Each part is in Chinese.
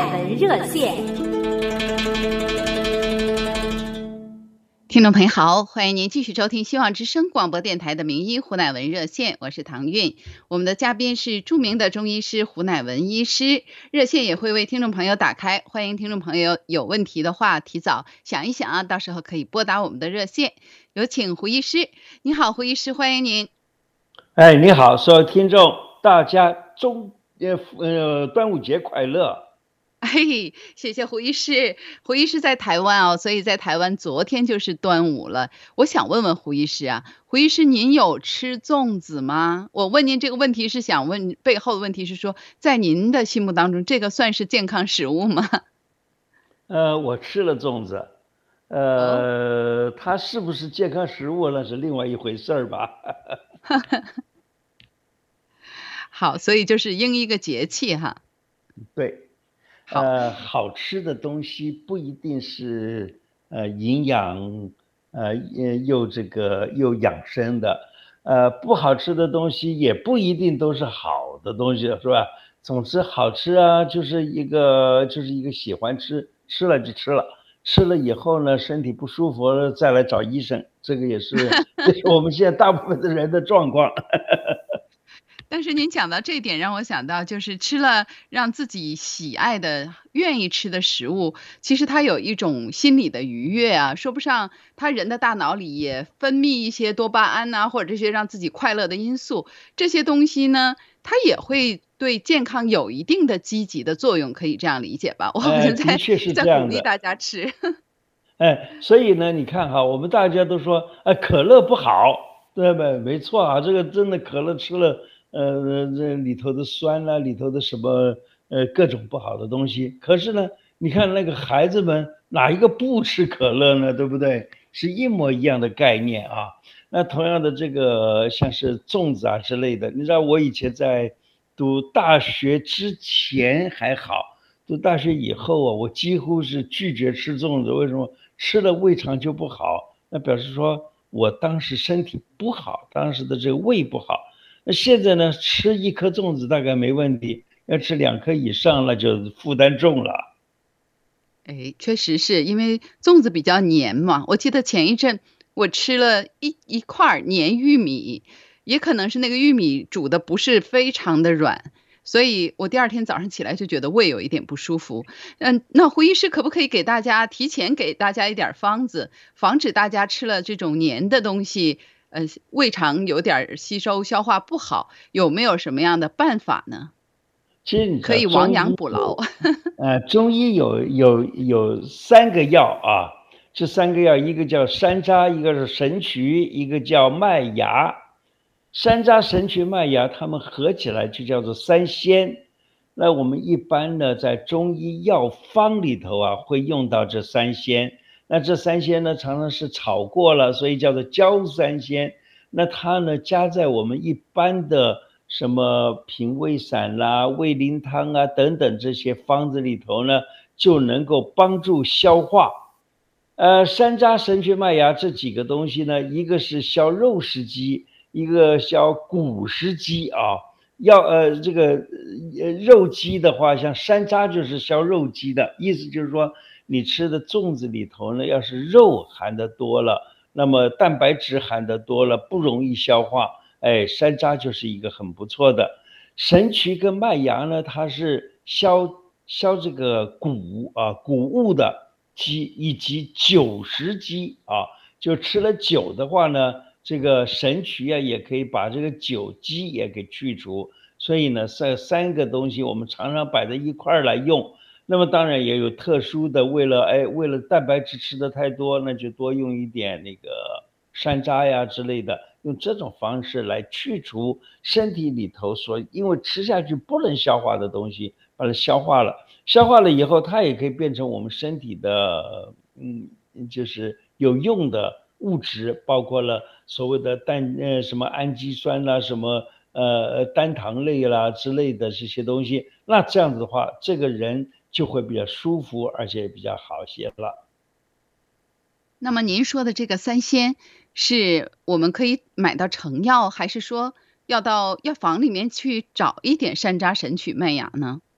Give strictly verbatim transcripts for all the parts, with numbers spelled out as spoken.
文热线。 听众朋友好，欢迎您继续收听希望之声广播电台的名医胡乃文热线，我是唐韵。我们的嘉宾是著名的中医师胡乃文医师，热线也会为听众朋友打开，欢迎听众朋友有问题的话提早想一想啊，到时候可以拨打我们的热线。有请胡医师。你好，胡医师，欢迎您。 哎，你好，所有听众，大家中呃呃端午节快乐。 嘿，谢谢胡医师。胡医师在台湾哦，所以在台湾昨天就是端午了。我想问问胡医师啊，胡医师您有吃粽子吗？我问您这个问题是想问，背后的问题是说，在您的心目当中，这个算是健康食物吗？ 呃，我吃了粽子，呃，哦、它是不是健康食物那是另外一回事儿吧。 好，所以就是应一个节气哈。 对。呃，好吃的东西不一定是呃营养呃又这个又养生的，呃不好吃的东西也不一定都是好的东西，是吧？总之好吃啊，就是一个就是一个喜欢吃，吃了就吃了，吃了以后呢身体不舒服再来找医生，这个也是这是我们现在大部分的人的状况。 但是您讲到这一点，让我想到就是吃了让自己喜爱的、愿意吃的食物，其实它有一种心理的愉悦啊，说不上，他人的大脑里也分泌一些多巴胺呐、啊，或者这些让自己快乐的因素，这些东西呢，它也会对健康有一定的积极的作用，可以这样理解吧？我好像在、 呃、的确是这在样的鼓励大家吃。 哎，所以呢，你看哈，我们大家都说，哎，可乐不好，对吧？没错啊，这个真的可乐吃了。呃，这里头的酸啊，里头的什么呃各种不好的东西。可是呢，你看那个孩子们哪一个不吃可乐呢？对不对？是一模一样的概念啊。那同样的这个像是粽子啊之类的，你知道我以前在读大学之前还好，读大学以后啊，我几乎是拒绝吃粽子。为什么？吃了胃肠就不好，那表示说我当时身体不好，当时的这个胃不好。那现在呢，吃一颗粽子大概没问题，要吃两颗以上那就负担重了。 哎，确实是因为粽子比较黏嘛。我记得前一阵我吃了一一块黏玉米，也可能是那个玉米煮的不是非常的软，所以我第二天早上起来就觉得胃有一点不舒服。嗯，那胡医师可不可以给大家提前给大家一点方子，防止大家吃了这种黏的东西？呃，胃肠有点吸收消化不好，有没有什么样的办法呢？ 其实你可以亡羊补牢。 呃，中医有有有三个药啊，这三个药一个叫山楂，一个是神曲，一个叫麦芽。山楂、神曲、麦芽，它们合起来就叫做三仙。那我们一般呢，在中医药方里头啊，会用到这三仙。那这三仙呢，常常是炒过了，所以叫做焦三仙。那它呢，加在我们一般的什么平胃散啦、胃灵汤啊等等这些方子里头呢，就能够帮助消化。呃，山楂、神曲、麦芽这几个东西呢，一个是消肉食积，一个消谷食积啊。要呃这个呃肉积的话，像山楂就是消肉积的，意思就是说你吃的粽子里头呢，要是肉含得多了，那么蛋白质含得多了，不容易消化，哎，山楂就是一个很不错的。神曲跟麦芽呢，它是消消这个谷啊谷物的积，以及酒食积啊，就吃了酒的话呢，这个神曲啊也可以把这个酒积也给去除。所以呢，这三个东西我们常常摆在一块儿来用。那么当然也有特殊的，为了哎为了蛋白质吃的太多，那就多用一点那个山楂呀之类的，用这种方式来去除身体里头所因为吃下去不能消化的东西，把它消化了。消化了以后，它也可以变成我们身体的嗯就是有用的物质，包括了所谓的氮呃什么氨基酸啦，什么呃单糖类啦之类的这些东西。那这样子的话，这个人就会比较舒服，而且比较好些了。 那么您说的这个三仙，是我们可以买到成药，还是说要到药房里面去找一点山楂、神曲、麦芽呢？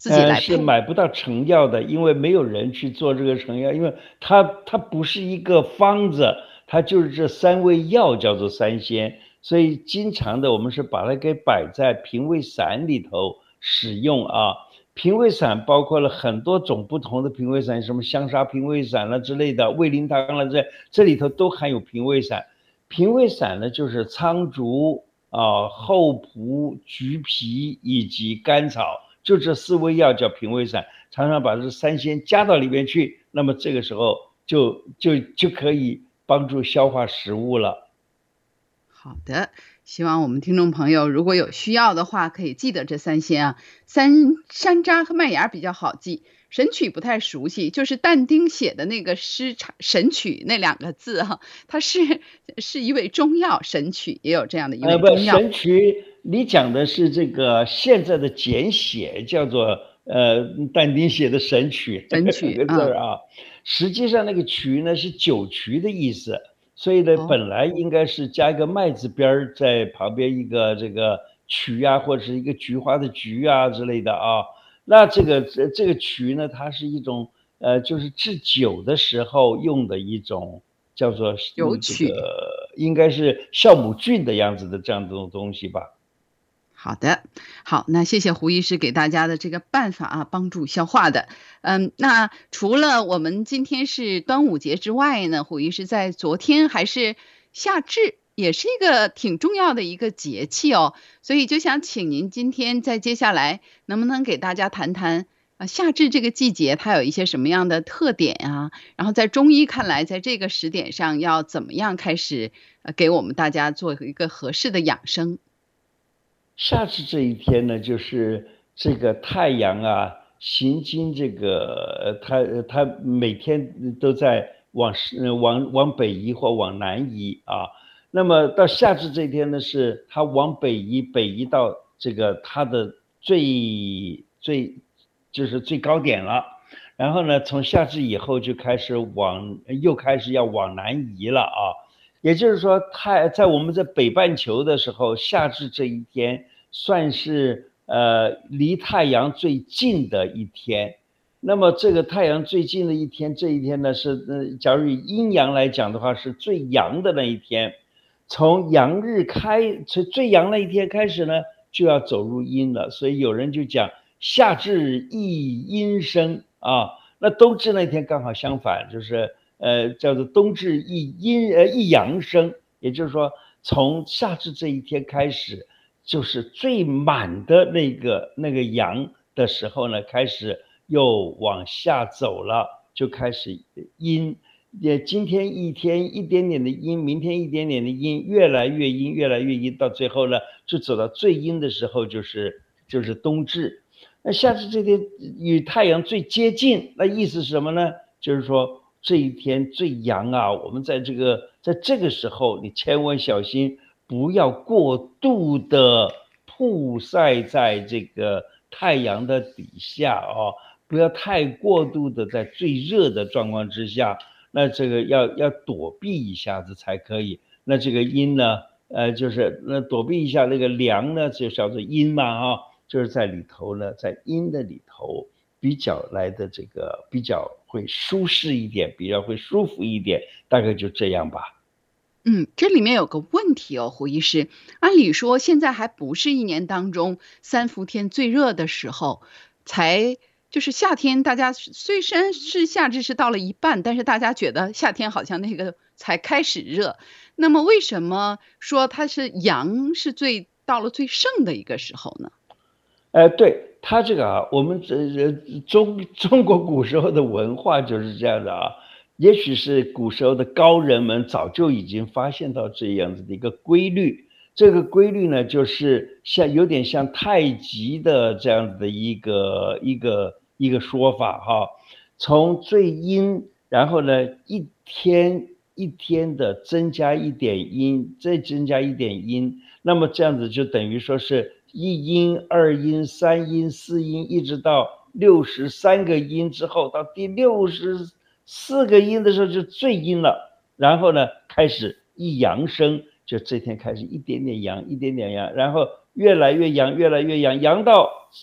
自己呃， 来配。 是买不到成药的，因为没有人去做这个成药，因为它它不是一个方子，它就是这三味药叫做三仙，所以经常的我们是把它给摆在平胃散里头使用啊。平胃散包括了很多种不同的平胃散，什么香砂平胃散了之类的，胃灵汤了这这里头都含有平胃散。平胃散呢，就是苍术啊、厚朴、橘皮以及甘草。就这四味药叫平胃散，常常把这三仙加到里面去，那么这个时候就就就可以帮助消化食物了。 好的，希望我们听众朋友如果有需要的话，可以记得这三仙啊。三山楂和麦芽比较好记，神曲不太熟悉，就是但丁写的那个诗神曲那两个字哈、啊，它是是一味中药，神曲也有这样的一呃，不， 味中药。 神曲你讲的是这个现在的简写，叫做呃但丁写的神曲神两曲，嗯， 个字啊。实际上那个曲呢是酒曲的意思，所以呢哦， 本来应该是加一个麦字边儿在旁边一个这个曲啊，或者是一个菊花的菊啊之类的啊。那这个这这个曲呢，它是一种呃就是制酒的时候用的一种。叫做嗯这有曲。 个应该是酵母菌的样子的这样的东东西吧。 好的，好，那谢谢胡医师给大家的这个办法啊，帮助消化的。嗯，那除了我们今天是端午节之外呢，胡医师在昨天还是夏至，也是一个挺重要的一个节气哦，所以就想请您今天在接下来能不能给大家谈谈啊，夏至这个季节它有一些什么样的特点啊？然后在中医看来，在这个时点上要怎么样开始呃给我们大家做一个合适的养生？ 夏至这一天呢，就是这个太阳啊，行经这个，它它每天都在往往往北移或往南移啊。那么到夏至这一天呢，是它往北移，北移到这个它的最最就是最高点了。然后呢，从夏至以后就开始往又开始要往南移了啊。也就是说，太在我们在北半球的时候，夏至这一天算是呃离太阳最近的一天。那么这个太阳最近的一天，这一天呢是呃，假如以阴阳来讲的话，是最阳的那一天。从阳日开，从最阳那一天开始呢，就要走入阴了。所以有人就讲夏至一阴生啊，那冬至那天刚好相反，就是呃，叫做冬至一阴呃一阳生，也就是说，从夏至这一天开始，就是最满的那个那个阳的时候呢，开始又往下走了，就开始阴。也今天一天一点点的阴，明天一点点的阴，越来越阴，越来越阴，到最后呢，就走到最阴的时候，就是就是冬至。那夏至这天与太阳最接近，那意思是什么呢？就是说这一天最阳啊，我们在这个在这个时候，你千万小心，不要过度的曝晒在这个太阳的底下啊，不要太过度的在最热的状况之下，那这个要要躲避一下子才可以。那这个阴呢，呃，就是那躲避一下那个凉呢，就叫做阴嘛啊，就是在里头呢，在阴的里头。比较来的这个比较会舒适一点，比较会舒服一点，大概就这样吧。 嗯，这里面有个问题哦，胡医师，按理说现在还不是一年当中三伏天最热的时候，才就是夏天，大家虽然是夏至是到了一半，但是大家觉得夏天好像那个才开始热。那么为什么说它是阳是最到了最盛的一个时候呢？ 呃，对，他这个啊，我们这这中中国古时候的文化就是这样的啊，也许是古时候的高人们早就已经发现到这样子的一个规律。这个规律呢，就是像有点像太极的这样子的一个一个一个说法哈。从最阴，然后呢一天一天的增加一点阴，再增加一点阴，那么这样子就等于说是一阴、二阴、三阴、四阴，一直到六十三个阴之后，到第六十四个阴的时候就最阴了。然后呢，开始一阳生，就这天开始一点点阳，一点点阳，然后越来越阳，越来越阳，阳到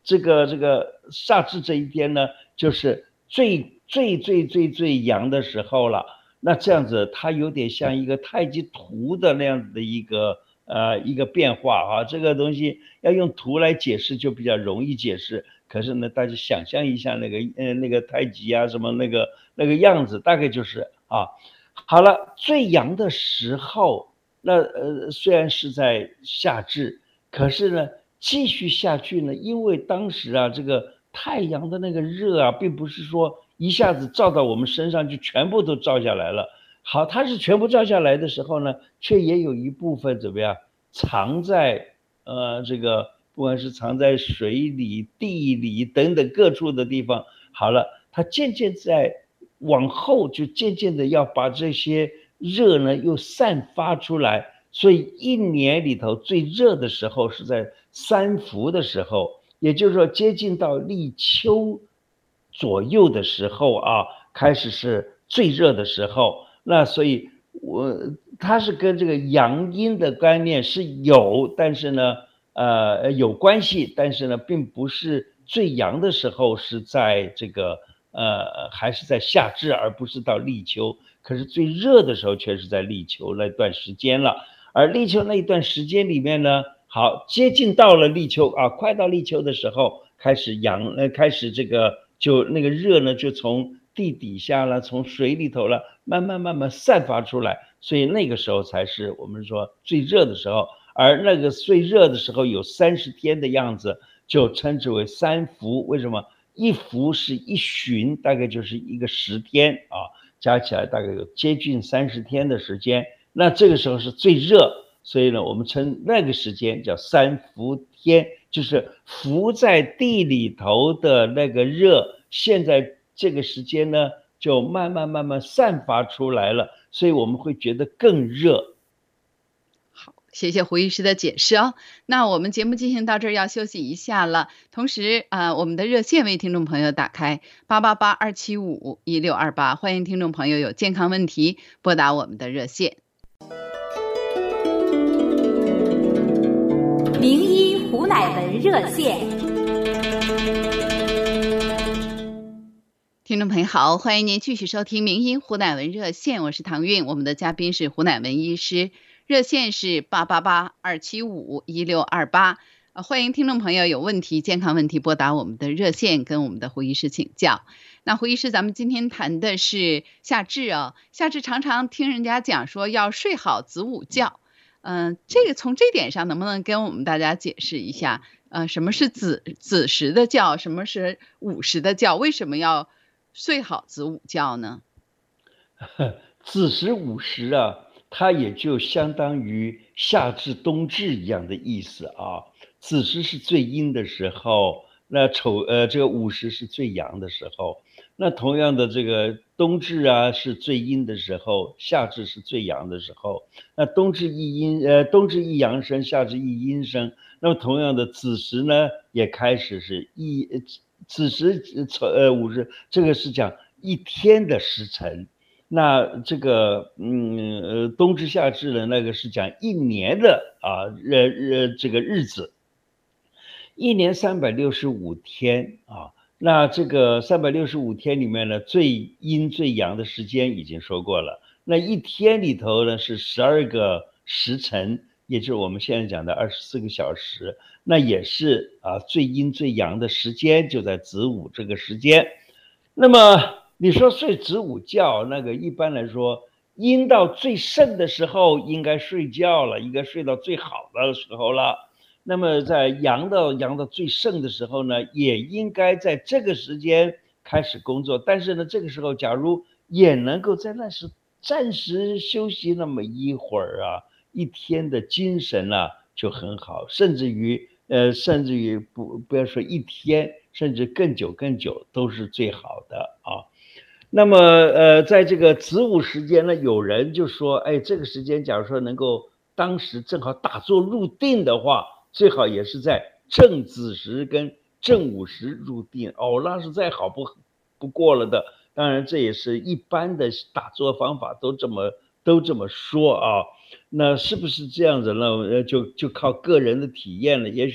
这个这个夏至这一天呢，就是最最最最最阳的时候了。那这样子，它有点像一个太极图的那样子的一个呃一个变化啊。这个东西要用图来解释就比较容易解释，可是呢，大家想象一下那个呃那个太极啊什么那个那个样子，大概就是啊。好了，最阳的时候，那呃虽然是在夏至，可是呢继续下去呢，因为当时啊这个太阳的那个热啊，并不是说一下子照到我们身上就全部都照下来了。好，它是全部照下来的时候呢，却也有一部分怎么样藏在呃这个不管是藏在水里、地里等等各处的地方。好了，它渐渐在往后就渐渐的要把这些热呢又散发出来。所以一年里头最热的时候是在三伏的时候，也就是说接近到立秋左右的时候啊，开始是最热的时候。那所以我它是跟这个阳阴的概念是有，但是呢呃有关系，但是呢并不是最阳的时候是在这个呃还是在夏至，而不是到立秋。可是最热的时候却是在立秋那段时间了。而立秋那一段时间里面呢，好接近到了立秋啊，快到立秋的时候，开始阳呃开始这个就那个热呢就从地底下了，从水里头了，慢慢慢慢散发出来。所以那个时候才是我们说最热的时候。而那个最热的时候有三十天的样子，就称之为三伏。为什么？一伏是一旬，大概就是一个十天啊，加起来大概有接近三十天的时间。那这个时候是最热，所以呢我们称那个时间叫三伏天，就是伏在地里头的那个热，现在这个时间呢就慢慢慢慢散发出来了，所以我们会觉得更热。 好，谢谢胡医师的解释哦。那我们节目进行到这儿要休息一下了，同时啊、呃，我们的热线为听众朋友打开八八八二七五一六二八，欢迎听众朋友有健康问题拨打我们的热线。 名医胡乃文热线。 听众朋友好，欢迎您继续收听名医胡乃文热线，我是唐韵，我们的嘉宾是胡乃文医师，热线是八八八二七五一六二八，欢迎听众朋友有问题健康问题拨打我们的热线跟我们的胡医师请教。那胡医师，咱们今天谈的是夏至哦，夏至常常听人家讲说要睡好子午觉，嗯、呃，这个从这点上能不能跟我们大家解释一下，呃，什么是子子时的觉，什么是午时的觉，为什么要睡好子午觉呢？ 子时午时啊，它也就相当于夏至冬至一样的意思啊。子时是最阴的时候，那丑呃这个午时是最阳的时候。那同样的这个冬至啊是最阴的时候，夏至是最阳的时候。那冬至一阴呃冬至一阳生，夏至一阴生。那么同样的子时呢也开始是一子时呃午时，这个是讲一天的时辰。那这个嗯呃冬至夏至的那个是讲一年的啊呃呃这个日子，一年三百六十五天啊。那这个三百六十五天里面呢，最阴最阳的时间已经说过了。那一天里头呢是十二个时辰，也就是我们现在讲的二十四个小时。那也是啊最阴最阳的时间就在子午这个时间。那么你说睡子午觉，那个一般来说阴到最盛的时候应该睡觉了，应该睡到最好的时候了。那么在阳到阳到最盛的时候呢，也应该在这个时间开始工作。但是呢这个时候假如也能够在那时暂时休息那么一会儿啊，一天的精神啊就很好，甚至于呃甚至于不不要说一天，甚至更久更久都是最好的啊。那么呃在这个子午时间呢，有人就说哎这个时间假如说能够当时正好打坐入定的话，最好也是在正子时跟正午时入定哦，那是再好不不过了的。当然这也是一般的打坐方法都这么都这么说啊。那是不是这样子呢？就就靠个人的体验了。也许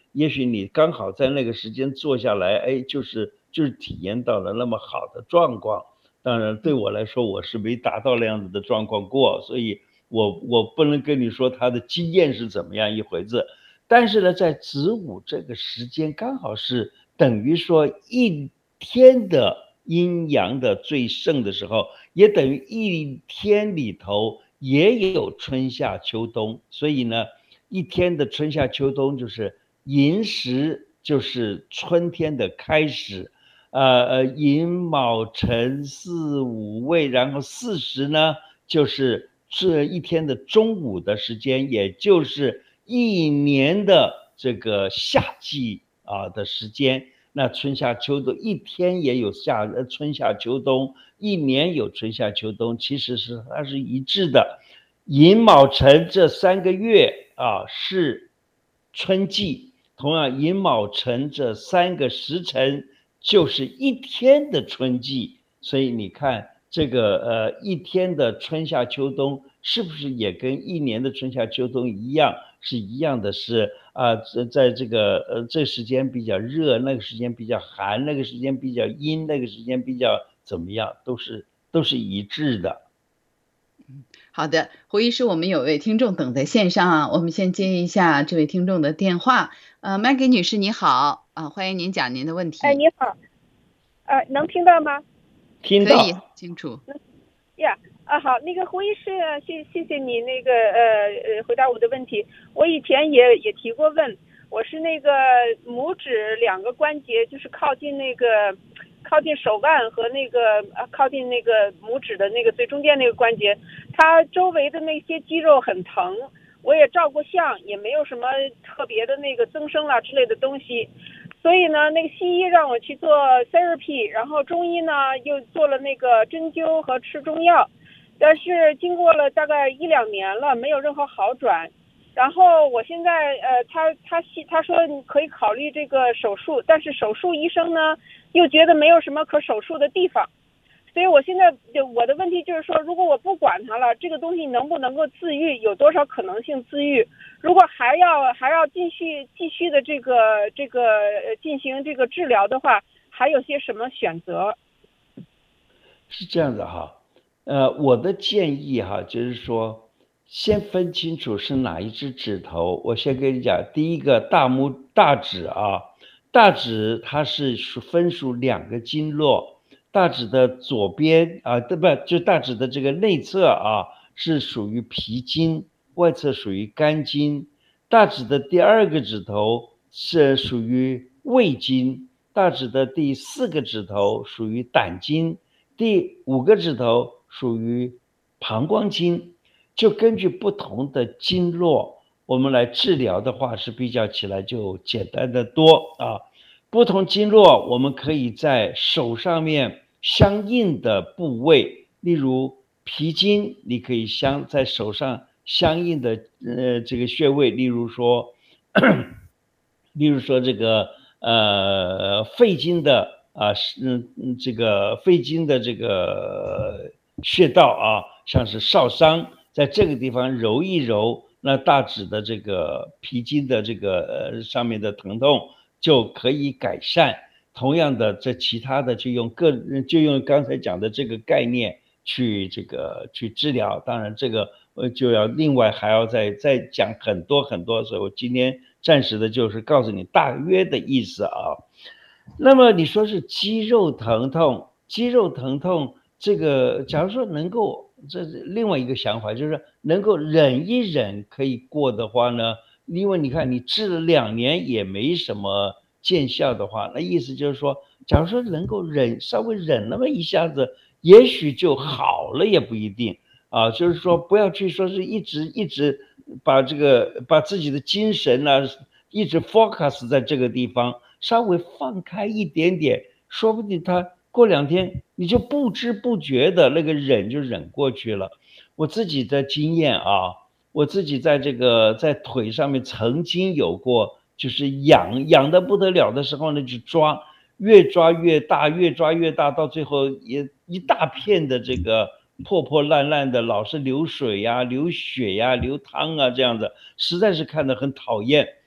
也许你刚好在那个时间坐下来，哎，就是就是体验到了那么好的状况。当然对我来说，我是没达到那样子的状况过，所以我我不能跟你说他的经验是怎么样一回事。但是呢，在子午这个时间刚好是等于说一天的阴阳的最盛的时候，也等于一天里头也有春夏秋冬，所以呢，一天的春夏秋冬就是寅时就是春天的开始，呃呃，寅卯辰巳午未，然后巳时呢就是这一天的中午的时间，也就是一年的这个夏季啊的时间。那春夏秋冬一天也有夏呃春夏秋冬，一年有春夏秋冬，其实是它是一致的。寅卯辰这三个月啊是春季，同样寅卯辰这三个时辰就是一天的春季，所以你看这个呃一天的春夏秋冬是不是也跟一年的春夏秋冬一样，是一样的是啊，在在这个呃这时间比较热，那个时间比较寒，那个时间比较阴，那个时间比较怎么样，都是都是一致的。 好的，胡医师，我们有位听众等在线上啊，我们先接一下这位听众的电话。呃，Maggie 女士你好啊，欢迎您讲您的问题。 哎，你好，呃，能听到吗？ 听到。 可以，清楚。 呀，啊好，那个胡医师，谢谢谢你那个呃呃回答我的问题。我以前也也提过问，我是那个拇指两个关节，就是靠近那个靠近手腕和那个呃靠近那个拇指的那个最中间那个关节，它周围的那些肌肉很疼。我也照过相，也没有什么特别的那个增生啦之类的东西。所以呢，那个西医让我去做 therapy， 然后中医呢又做了那个针灸和吃中药，但是经过了大概一两年了，没有任何好转。然后我现在呃，他他他说你可以考虑这个手术，但是手术医生呢又觉得没有什么可手术的地方。所以我现在就我的问题就是说，如果我不管它了，这个东西能不能够自愈，有多少可能性自愈？如果还要还要继续继续的这个这个进行这个治疗的话，还有些什么选择？ 是这样的哈，呃，我的建议哈，就是说，先分清楚是哪一只指头。我先跟你讲，第一个大拇大指啊，大指它是属分属两个经络。大指的左边啊，对不，就大指的这个内侧啊，是属于脾经，外侧属于肝经。大指的第二个指头是属于胃经，大指的第四个指头属于胆经，第五个指头属于膀胱经。就根据不同的经络，我们来治疗的话，是比较起来就简单的多啊。不同经络，我们可以在手上面相应的部位，例如脾经，你可以相在手上相应的呃这个穴位，例如说，例如说这个呃肺经的啊，嗯嗯这个肺经的这个穴道啊，像是少商，在这个地方揉一揉，那大指的这个脾经的这个呃上面的疼痛就可以改善。同样的，这其他的就用个就用刚才讲的这个概念去这个去治疗。当然这个呃就要另外还要再再讲很多很多，所以我今天暂时的就是告诉你大约的意思啊。那么你说是肌肉疼痛，肌肉疼痛这个假如说能够，这是另外一个想法，就是能够忍一忍可以过的话呢，因为你看你治了两年也没什么见效的话，那意思就是说，假如说能够忍稍微忍那么一下子，也许就好了也不一定啊。就是说不要去说是一直一直把这个把自己的精神呢、啊、一直 focus 在这个地方，稍微放开一点点，说不定他过两天你就不知不觉的那个忍就忍过去了。我自己的经验啊，我自己在这个在腿上面曾经有过，就是痒痒的不得了的时候呢，就抓，越抓越大，越抓越大，到最后也一大片的这个破破烂烂的，老是流水呀、流血呀、流汤啊，这样子，实在是看得很讨厌。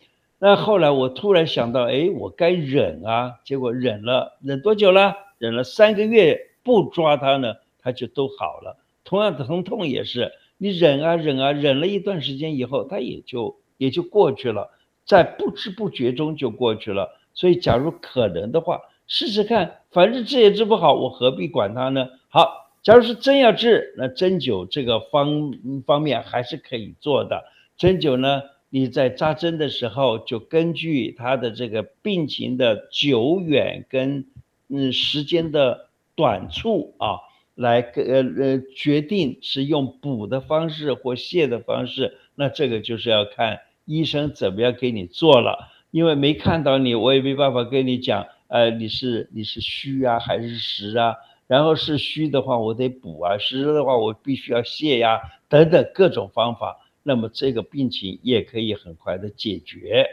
那后来我突然想到，哎，我该忍啊，结果忍了，忍多久了？忍了三个月，不抓它呢，它就都好了。同样的疼痛也是，你忍啊忍啊，忍了一段时间以后，它也就也就过去了，在不知不觉中就过去了。所以假如可能的话，试试看，反正治也治不好，我何必管它呢？好，假如是真要治，那针灸这个方方面还是可以做的。针灸呢，你在扎针的时候，就根据他的这个病情的久远跟嗯时间的短促啊，来呃呃决定是用补的方式或泻的方式。那这个就是要看医生怎么样给你做了，因为没看到你，我也没办法跟你讲，呃，你是你是虚啊还是实啊？然后是虚的话，我得补啊；实的话，我必须要泻呀，等等各种方法。那么这个病情也可以很快的解决。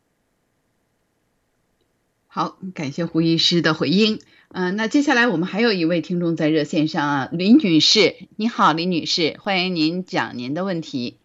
好，感谢胡医师的回应。嗯、呃，那接下来我们还有一位听众在热线上啊，林女士，你好，林女士，欢迎您讲您的问题。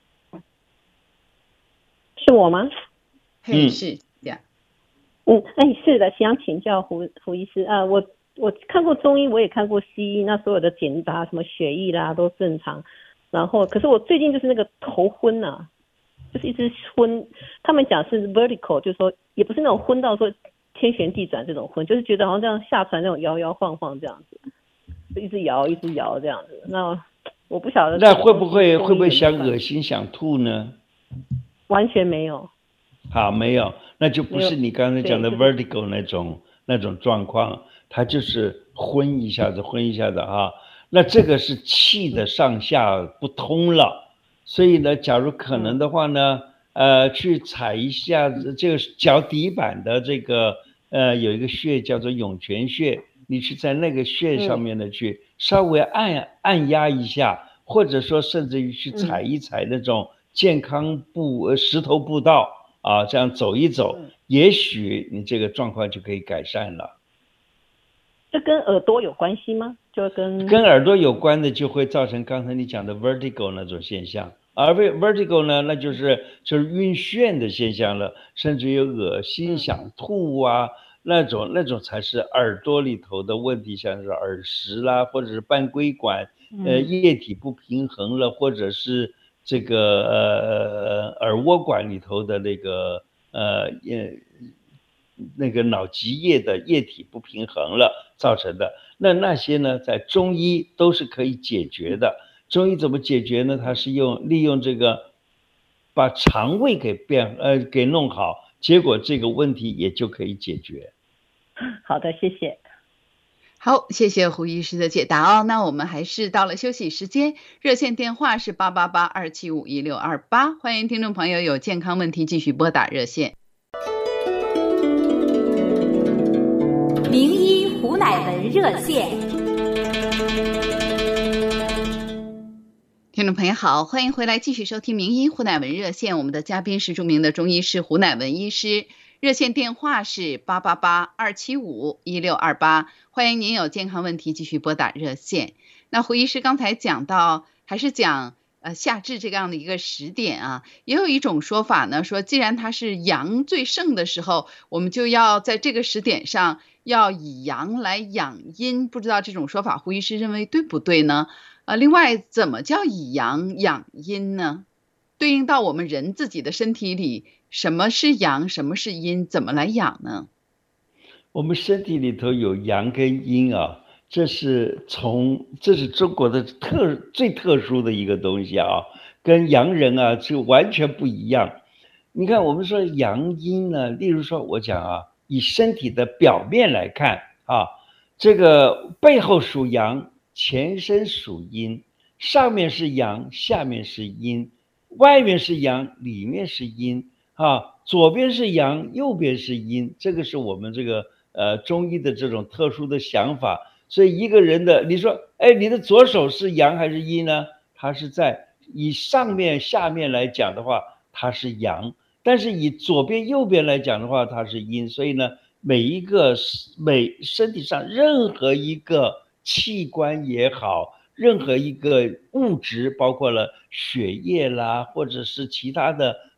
是我吗？ 嘿，是这样。 嗯，哎，是的，想请教胡胡医师啊、呃，我我看过中医，我也看过西医，那所有的检查什么血液啦都正常，然后可是我最近就是那个头昏呐、啊，就是一直昏，他们讲是 vertical， 就是说也不是那种昏到说天旋地转这种昏，就是觉得好像这样下船那种摇摇晃晃这样子，就一直摇一直摇这样子。那我不晓得那会不会会不会想恶心想吐呢？ 完全没有。 好，没有，那就不是你刚才讲的 vertical 那种、就是、那种状况，它就是昏一下子昏一下子啊。那这个是气的上下不通了，所以呢，假如可能的话呢，呃，去踩一下子这个脚底板的这个呃有一个穴叫做涌泉穴，你去在那个穴上面呢去稍微按按压一下，或者说甚至于去踩一踩那种健康步呃石头步道啊，这样走一走，也许你这个状况就可以改善了。 这跟耳朵有关系吗？就跟跟耳朵有关的就会造成刚才你讲的 vertigo 那种现象，而 vertigo 呢，那就是就是晕眩的现象了，甚至有恶心想吐啊，那种那种才是耳朵里头的问题，像是耳石啦，或者是半规管呃液体不平衡了，或者是这个呃耳蜗管里头的那个呃呃那个脑脊液的液体不平衡了造成的。那那些呢，在中医都是可以解决的。中医怎么解决呢？它是用利用这个把肠胃给变呃给弄好，结果这个问题也就可以解决。 好的，谢谢。 好，谢谢胡医师的解答哦。那我们还是到了休息时间，热线电话是八八八二七五一六二八，欢迎听众朋友有健康问题继续拨打热线。 名医胡乃文热线。 听众朋友好，欢迎回来继续收听名医胡乃文热线，我们的嘉宾是著名的中医师胡乃文医师，热线电话是八八八二七五一六二八，欢迎您有健康问题继续拨打热线。那胡医师刚才讲到，还是讲呃夏至这样的一个时点啊，也有一种说法呢，说既然它是阳最盛的时候，我们就要在这个时点上要以阳来养阴，不知道这种说法胡医师认为对不对呢？呃，另外怎么叫以阳养阴呢？对应到我们人自己的身体里，什么是阳，什么是阴，怎么来养呢？ 我们身体里头有阳跟阴啊，这是从这是中国的特最特殊的一个东西啊，跟洋人啊就完全不一样。你看我们说阳阴呢，例如说我讲啊，以身体的表面来看啊，这个背后属阳，前身属阴，上面是阳，下面是阴，外面是阳，里面是阴啊，左边是阳，右边是阴，这个是我们这个呃中医的这种特殊的想法。所以一个人的，你说，哎，你的左手是阳还是阴呢？它是在以上面下面来讲的话，它是阳，但是以左边右边来讲的话，它是阴。所以呢，每一个每身体上任何一个器官也好，任何一个物质，包括了血液啦，或者是其他的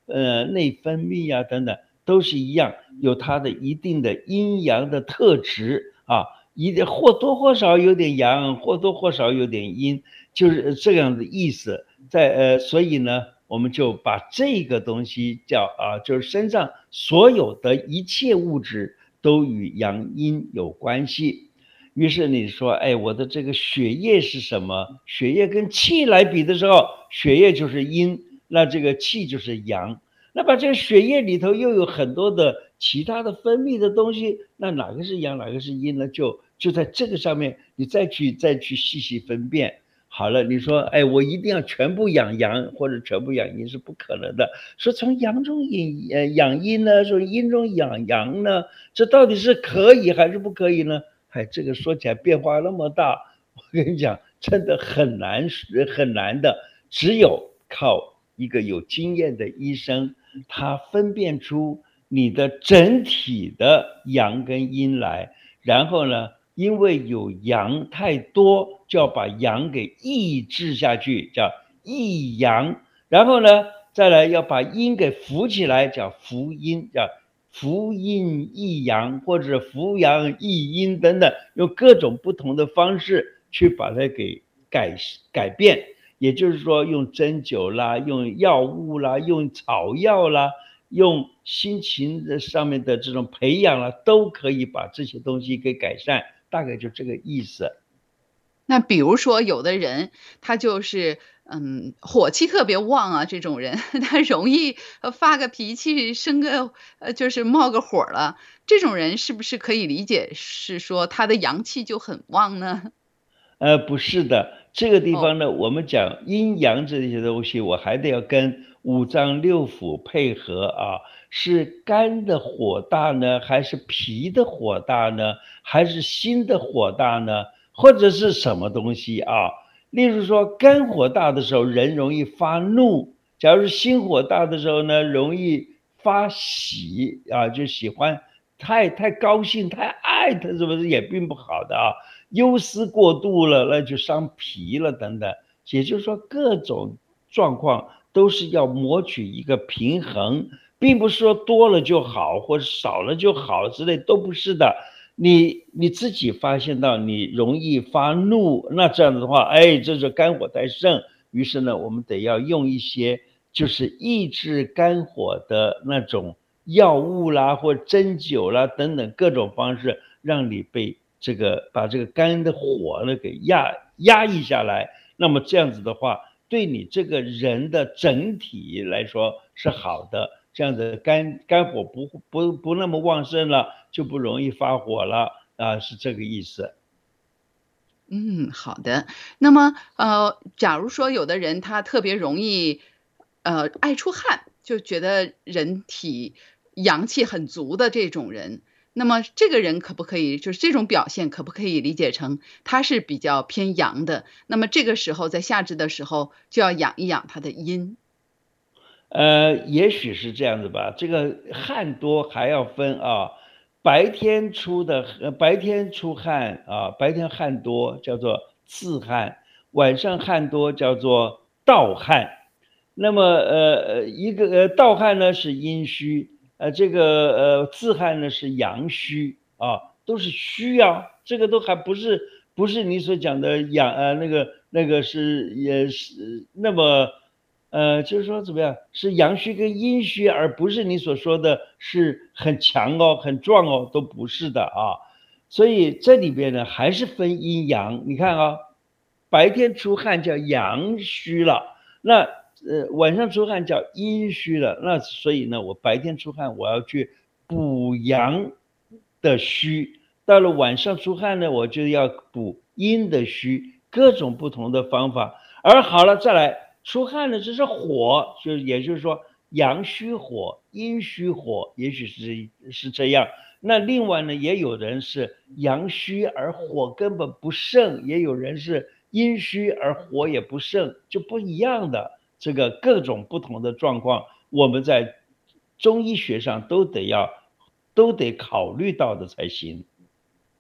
呃内分泌啊等等，都是一样，有它的一定的阴阳的特质啊，一定或多或少有点阳，或多或少有点阴，就是这样的意思。在呃，所以呢，我们就把这个东西叫啊，就是身上所有的一切物质都与阳阴有关系。于是你说，哎，我的这个血液是什么？血液跟气来比的时候，血液就是阴，那这个气就是阳。那把这个血液里头又有很多的其他的分泌的东西，那哪个是阳，哪个是阴呢？就就在这个上面，你再去再去细细分辨。好了，你说，哎，我一定要全部养阳或者全部养阴是不可能的。说从阳中引呃养阴呢，说阴中养阳呢，这到底是可以还是不可以呢？哎，这个说起来变化那么大，我跟你讲，真的很难很难的，只有靠一个有经验的医生，他分辨出你的整体的阳跟阴来，然后呢，因为有阳太多，就要把阳给抑制下去，叫抑阳，然后呢，再来要把阴给扶起来，叫扶阴，叫扶阴抑阳，或者扶阳抑阴等等，用各种不同的方式去把它给改改变。也就是说，用针灸啦，用药物啦，用草药啦，用心情的上面的这种培养啦，都可以把这些东西给改善，大概就这个意思。 那比如说有的人他就是嗯火气特别旺啊，这种人他容易发个脾气，生个呃就是冒个火了，这种人是不是可以理解是说他的阳气就很旺呢？ 呃，不是的，这个地哦， 方呢，我们讲阴阳这些东西，我还得要跟五脏六腑配合啊。是肝的火大呢，还是脾的火大呢，还是心的火大呢？或者是什么东西啊？例如说，肝火大的时候，人容易发怒；假如是心火大的时候呢，容易发喜啊，就喜欢太太高兴、太爱他，是不是也并不好的啊？忧思过度了，那就伤脾了等等。也就是说，各种状况都是要谋取一个平衡，并不是说多了就好，或者少了就好之类，都不是的。你你自己发现到你容易发怒，那这样子的话，哎，这是肝火太盛。于是呢，我们得要用一些就是抑制肝火的那种药物啦，或针灸啦等等各种方式，让你被这个把这个肝的火呢给压压抑下来。那么这样子的话，对你这个人的整体来说是好的，这样子肝肝火不不不那么旺盛了，就不容易发火了啊，是这个意思。 嗯，好的。那么呃，假如说有的人他特别容易呃爱出汗，就觉得人体阳气很足的这种人，那么这个人可不可以就是这种表现可不可以理解成他是比较偏阳的？那么这个时候在夏至的时候就要养一养他的阴。 呃，也许是这样子吧。这个汗多还要分啊，白天出的呃白天出汗啊，白天汗多叫做自汗，晚上汗多叫做盗汗。那么呃呃一个呃盗汗呢是阴虚，呃这个呃自汗呢是阳虚啊，都是虚啊，这个都还不是不是你所讲的阳呃那个那个是也是那么。呃，就是说怎么样，是阳虚跟阴虚，而不是你所说的是很强哦、很壮哦，都不是的啊。所以这里边呢，还是分阴阳。你看啊，白天出汗叫阳虚了，那呃晚上出汗叫阴虚了。那所以呢，我白天出汗，我要去补阳的虚；到了晚上出汗呢，我就要补阴的虚，各种不同的方法。而好了，再来。出汗呢，这是火，就也就是说阳虚火、阴虚火，也许是是这样。那另外呢，也有人是阳虚而火根本不盛，也有人是阴虚而火也不盛，就不一样的这个各种不同的状况，我们在中医学上都得要都得考虑到的才行。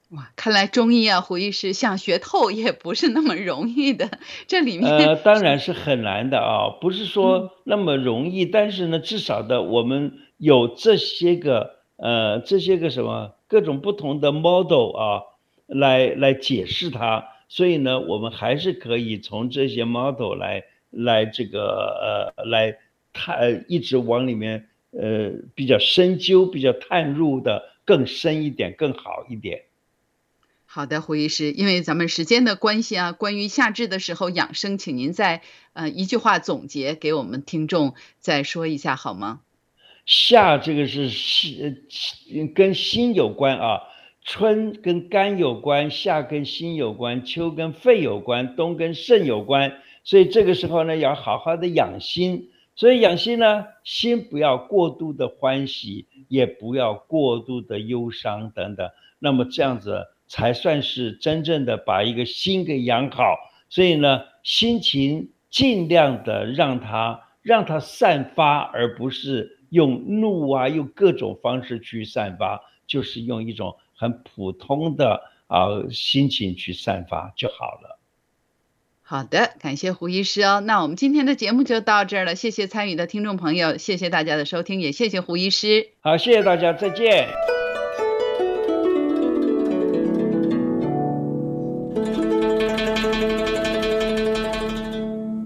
哇，看来中医啊，胡医师想学透也不是那么容易的，这里面呃，当然是很难的啊，不是嗯说那么容易，但是呢，至少的我们有这些个呃这些个什么各种不同的 model 啊，来来解释它，所以呢，我们还是可以从这些 model 来来这个呃来探一直往里面呃比较深究、比较探入的更深一点、更好一点。 好的，胡医师，因为咱们时间的关系啊，关于夏至的时候养生，请您再呃一句话总结给我们听众再说一下好吗？ 夏这个是心呃跟心有关啊，春跟肝有关，夏跟心有关，秋跟肺有关，冬跟肾有关，所以这个时候呢，要好好的养心。所以养心呢，心不要过度的欢喜，也不要过度的忧伤等等，那么这样子才算是真正的把一个心给养好。所以呢，心情尽量的让它让它散发，而不是用怒啊，用各种方式去散发，就是用一种很普通的啊、呃、心情去散发就好了。 好的，感谢胡医师哦。那我们今天的节目就到这儿了，谢谢参与的听众朋友，谢谢大家的收听，也谢谢胡医师。 好，谢谢大家，再见。